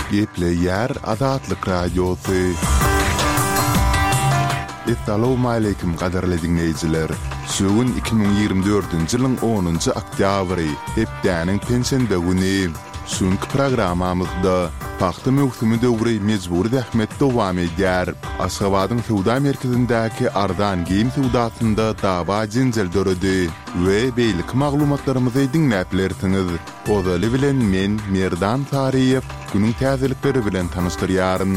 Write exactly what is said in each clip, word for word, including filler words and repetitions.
Gepleyer Azatlyk Radiosu. Assalamu alaykum qadarly dinleyijiler. Söwün iki bin ýygrimi dörtünji ýylyň onunjy oktýabry, hepdäniň pensiýa güni. Şuňky programamyzda paxta mövsümi döwri mejburi dähmet dowam edýär. Aşgabatyň Suwda merkezindäki ardan giyim suwdasynda dawa jinjel döredi we beýlik maglumatlarymyzy dinläplersiňiz. Ozaly bilen men Merdan Tariýew günüň täzelikleri bilen tanystyryaryn.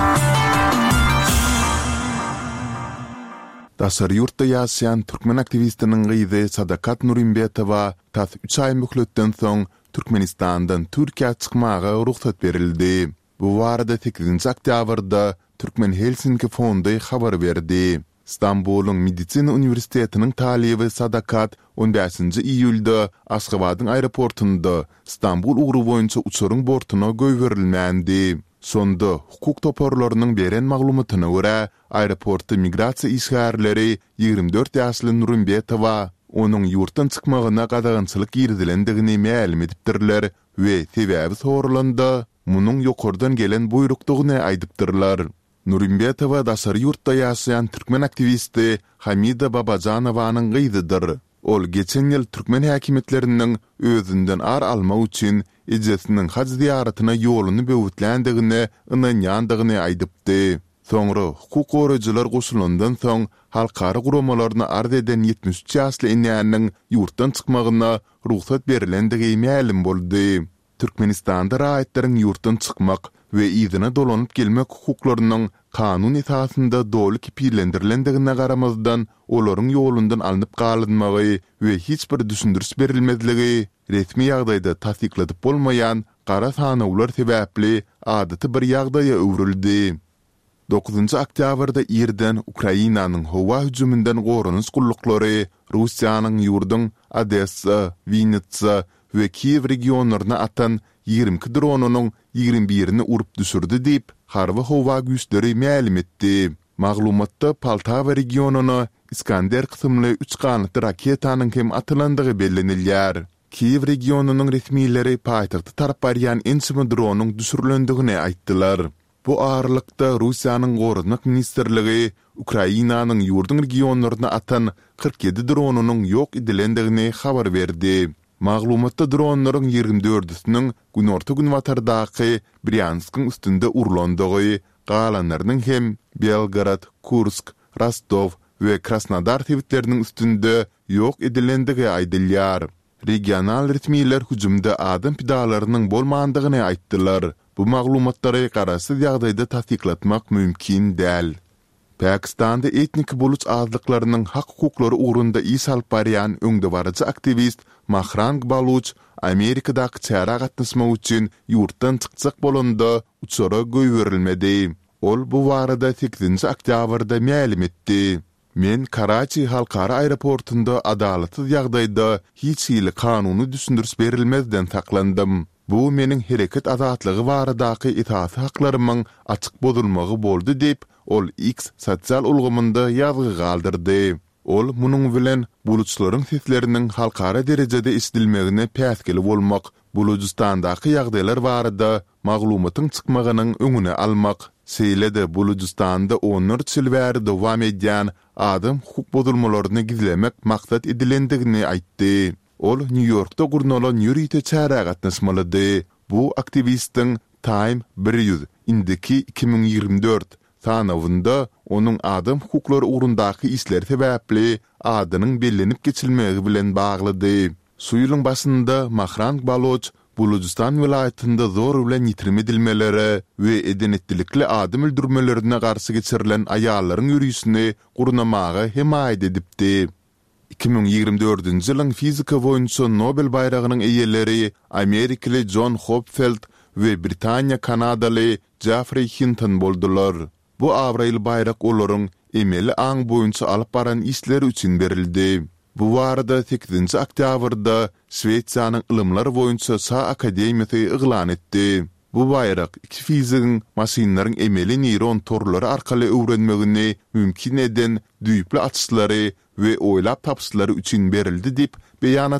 Dasar yurtda ýaşaýan türkmen aktivistiniň gyzy Sadakat Nurimbetowa tas üç ay möhletden soň Türkmenistandan Türkiýe çykmaga ruhsat berildi. Bu barada sekizinji oktýabrda Türkmen Helsinki fondy habar berdi. İstanbulyň Medisina Uniwersitetiniň talibi Sadakat on beşinji iýulda Aşgabatyň aeroportunda İstanbul ugru boýunça uçuryň bortuna göýberilmändi. Sonda hukuk toparlarynyň beren maglumatyna görä, aeroportda migrasiýa işgärleri ýygrimi dört ýaşly Nurimbetowa onuň ýurtdan çykmagyna gadagynçylyk girdilendigini ma'lum edipdirler we sebäbi sorulanda munyň ýokardan gelen buyrukdygyny aýdypdyrlar. Nurimbetowa dasar ýurtda ýaşaýan türkmen aktivisti Hamida Babajanowaň gyzydyr. Ol geçen ýyl türkmen häkimetlerinden özünden ar almak üçin ejesiniň haç ziýaratyna ýoluny böwütländigini, ynanýandygyny aýdypdy. Soňra hukuk goraýjylar goşulandan soň halkara guramalaryna arz eden ýetmiş üç ýaşly inäniň ýurtdan çykmagyna ruhsat berilendigi ma'lum boldy. Türkmenistanda raýatlaryň ýurtdan çykmak we ýzyna dolanyp gelmek hukuklarynyň kanun esasynda doly kipirlendirilendигine garamazdan olaryň ýolundan alınıp galynmagy we hiç bir düşündürüş berilmezligi resmi ýagdaýda tasdikladyp bolmaýan gara sanawlar sebäpli adaty bir ýagdaýa öwrüldi. dokuzunji oktýabrda Irden Ukrainanyň howa hüjümünden gorunys gullukları Russiýanyň ýurdun Odessa, Vinnytsa we Kiev regionlaryna atan ýygrimi dronunyň ýygrimi birini urup düşürdi diýip harby howa güýçleri ma'lum etdi. Maglumatda Poltava regionuny Iskander kysymly üç ganatly raketanyň hem atylandygy bellenilýär. Kiev regionunyň resmiýetleri paýtagty tarap barýan ençimi dronuň düşürilendigini aýtdylar. Bu ağırlıkta Russiýanyň Gorunmak Ministrligi Ukrainanyň ýurdun regionlaryna atan kırk yedi dronunyň ýok edilendigini habar berdi. Maglumatda dronlaryň ýygrimi dördüsiniň günorta gün watardaky Bryanskiň üstünde urulandygy, galanlarynyň hem Belgrad, Kursk, Rostov we Krasnodar tewitleriniň üstünde ýok edilendigi aýdylýar. Regional resmiýetler hüjümde adam pidalarynyň bolmandygyny aýtdylar. Bu maglumatlary garaşsyz ýagdaýda tasdiklatmak mümkin däl. Pakistanda etnik buluç azlyklarynyň hak hukuklary ugrunda iş alyp barýan öňde barjy aktivist Mahrang Baluch Amerikadaky çara gatnaşmak üçin ýurtdan çykjak bolanda uçara göýberilmedi. Ol bu barada sekizinji oktýabrda ma'lum etdi. Men Karachi halkara aeroportunda adalatsız ýagdaýda hiç ýyly kanuny düşündürüş berilmezden saklandym. Bu meniň hereket azatlygy baradaky itaat haklarymyň açyk bozulmagy boldy diýip ol X sosial ulgamynda ýazgy galdyrdy. Ol munyň bilen buluçlaryň sesleriniň halkara derejede isledilmegine päskili bolmak, Bulujistandaky ýagdaýlar barada maglumatyň çykmagynyň öňüne almak, seýlede Bulujistanda onlarca ýyl bäri dowam edýän adam hukuk bozulmalaryny gizlemek maksat edilendigini aýtdy. Ol New York'ta gurnalan ýürüýte çara gatnaşmalydy. Bu aktivistiň Time bir ýüz indiki iki bin ýygrimi dört sanawynda onuň adam hukuklary ugrundaky işler sebäpli adynyň bellenip geçilmegi bilen baglydy. Şu ýylyň başynda Mahrang Baluch Bulujistan vilayetinde zor bilen ýitirim edilmeleri we edenetlikli adam öldürmelerine garşy geçirilen aýallaryň ýürüýüşini gurnamagy hemaýet edipdi. iki bin ýygrimi dördünji ýylyň fizika boýunça Nobel baýragynyň eýeleri Amerikaly John Hopfield we Britaniýa Kanadaly Geoffrey Hinton boldular. Bu awraýl baýrak olaryň emeli aň boýunça alyp baran işleri üçin berildi. Bu barada sekizinji oktýabrda Şweýçýanyň ilmler boýunça Sa Akademiýasy yglan etdi. Bu baýrak iki fizigiň masinalaryň emeli neyron torlary arkaly öwrenmegini mümkin eden düýpli açyşlary we oýlap tapşylary üçin berildi diýip beýanat